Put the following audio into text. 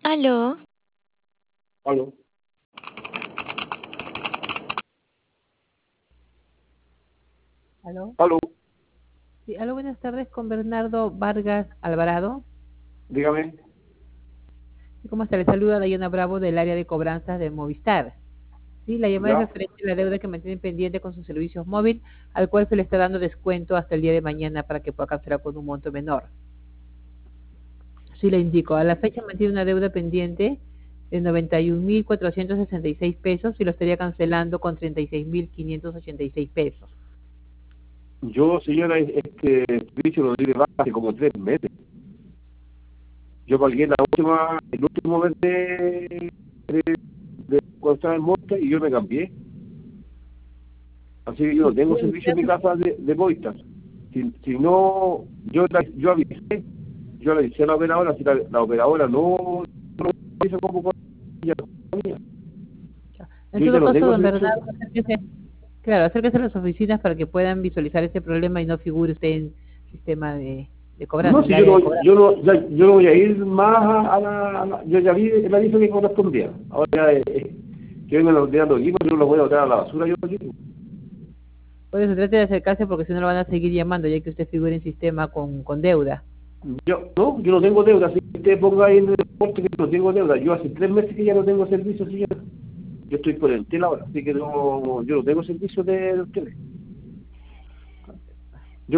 Aló, Aló, ¿Aló? aló, Sí, aló, buenas tardes con Bernardo Vargas Alvarado. dígame. Sí, ¿cómo está? Le saluda Dayana Bravo del área de cobranzas de Movistar. Sí, la llamada es Ya, referente a la deuda que mantiene pendiente con sus servicios móvil, al cual se le está dando descuento hasta el día de mañana para que pueda cancelar con un monto menor. Sí, le indico, a la fecha mantiene una deuda pendiente de 91.466 pesos y lo estaría cancelando con 36.586 pesos. yo, señora, este servicio lo di de baja hace como 3 meses. Yo pagué el último mes de cuando estaba en Movistar y yo me cambié. Así que yo no Sí, tengo sí, servicio en mi casa de Movistar. Si no, yo le avisé a la operadora, si la operadora no hizo como con ella, en yo ya todo no caso, tengo don servicio. Bernardo, claro, acérquese a las oficinas para que puedan visualizar este problema y no figure usted en sistema de cobranza, No, en el si área de cobranza. yo no voy a ir más yo ya vi el aviso que correspondía. Ahora, que vengan los de los equipos, yo los voy a botar a la basura, yo aquí. Por eso trate de acercarse porque si no lo van a seguir llamando ya que usted figura en sistema con deuda. Yo no tengo deuda, si usted ponga ahí en el reporte que no tengo deuda. Yo hace 3 meses que ya no tengo servicio, señor. Yo estoy por el tela ahora, así que no, yo no tengo servicio de ustedes.